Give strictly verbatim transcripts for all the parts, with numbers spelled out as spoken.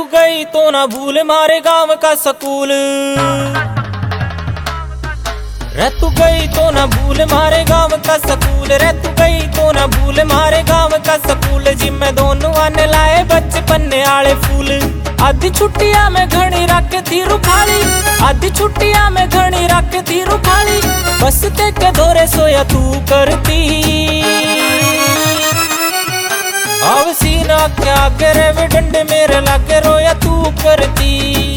गई तो ना भूल मारे गांव का स्कूल। रे तू गई तो ना भूल मारे गांव का स्कूल। रे तू गई तो ना भूल मारे गांव का स्कूल। जिम्मे दोनों आने लाए बचपन आले फूल। आधी छुट्टियां में घड़ी रख थी रुखाली। आधी छुट्टियां में घड़ी रख थी रुखाली। बस ते के दौरे सोया तू करती। अब सीना क्या करे वे डंडे मेरे लागे रोया तू करती।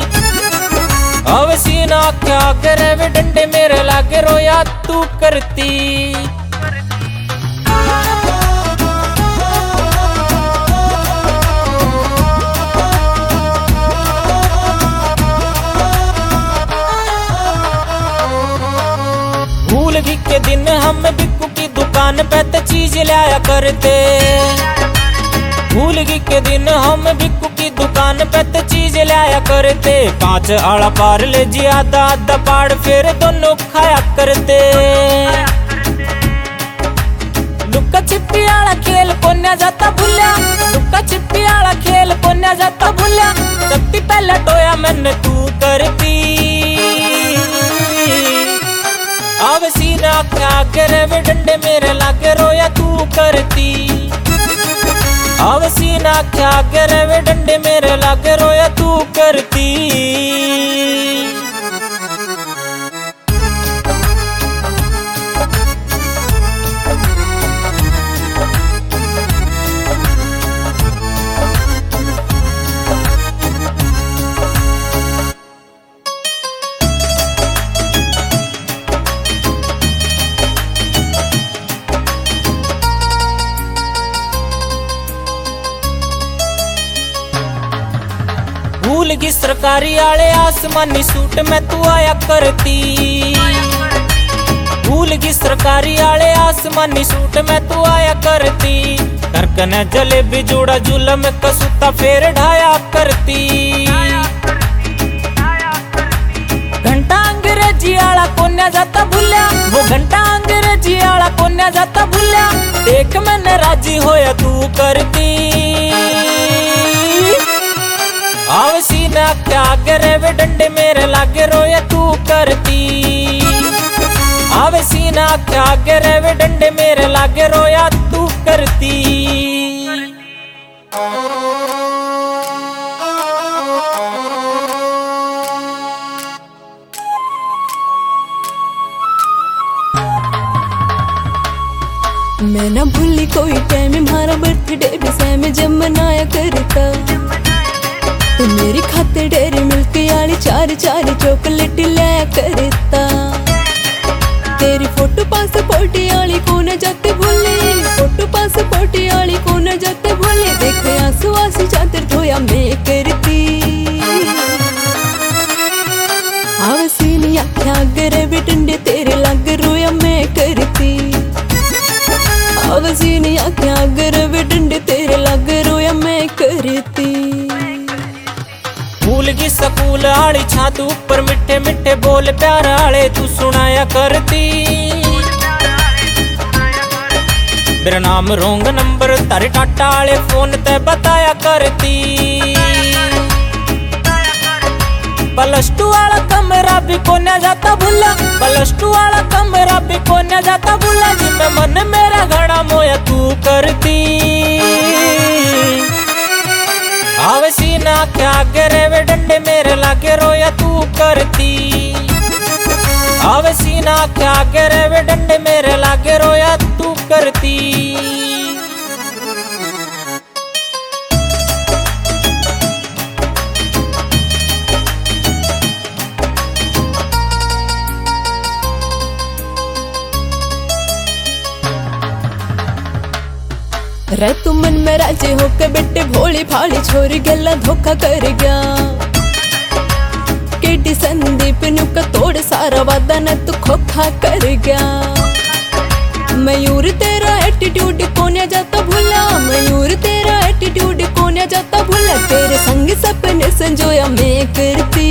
अब सीना क्या करे वे डंडे मेरे लागे रोया तू करती। भूल भी के दिन हम बिक्कू की दुकान पे तो चीज लाया करते। भूल गई के दिन हम बिक्कू की दुकान पे तो चीज लाया करते। कांच आला पार ले जी आधा आधा पाड़ फिर दोनों खाया करते। लुक्का छिपी आला खेल कोन्या जाता भूलिया। लुक्का छिपी आला खेल कोन्या जाता भूलिया। सबसे पहले टोया मैंने तू करती। अब सीना क्या करे वे डंडे मेरे लागे रोया तू करती। अब सीना क्या करे वे डंडे मेरे लागे रोया तू करती। भूल गई सरकारी आले आसमानी सूट में तू आया करती। भूल गई सरकारी आले आसमानी सूट में तू आया करती। करकने जलेबी जोड़ा जुलम कसूता फेर ढाया करती। घंटा अंग्रेजी आला कोन्या जाता भूलिया। वो घंटा अंग्रेजी आला कोन्या जाता भूलिया। देख मैंने राजी होया तू करती। अब सीना क्या करे वे डंडे मेरे लागे रोया तू करती। अब सीना क्या करे वे डंडे मेरे लागे रोया तू करती। मैं ना भूली कोई टाइम हमारा बर्थडे भी सैम जब मनाया करता। तू मेरी खातिर डेरी मिल्क आली चार चार चॉकलेट लाया करता। तेरी फोटो पासपोर्ट आली को न जाते भूले। फोटो पासपोर्ट आली को न जाते भूले। देख आंसू आंसू चादर धोया मैं करती। आवासीन आख्या गरे वे डंडे तेरे लाग रोया मैं करती। आवासीन आख्या गरे वे डंडे तेरे लाग रोया मैं करती। भूल गई स्कूल आली छात ऊपर मिठे मिठे बोल प्यार आले तू सुनाया करती। मेरा नाम रोंग नंबर तारे टाटा आले फोन ते बताया करती। प्लस टू वाला कमरा भी कोन्या जाता भूला। प्लस टू वाला कमरा भी कोन्या जाता भूला। जिम्मे मन मेरा घड़ा मोया तू करती। अब सीना क्या करे वे डंडे मेरे लागे रोया तू करती। अब सीना क्या करे वे डंडे मेरे लागे रोया तू करती। रे तू मन में राजे होके बेटे भोली भाली छोरी गला धोखा कर गया। केटी संदीप नु का तोड़ सारा वादा न तू खोखा कर गया। मयूर तेरा एटीट्यूड कोन्या जाता भूला। मयूर तेरा एटीट्यूड कोन्या जाता भूला। तेरे संग सपने संजोया मैं करती।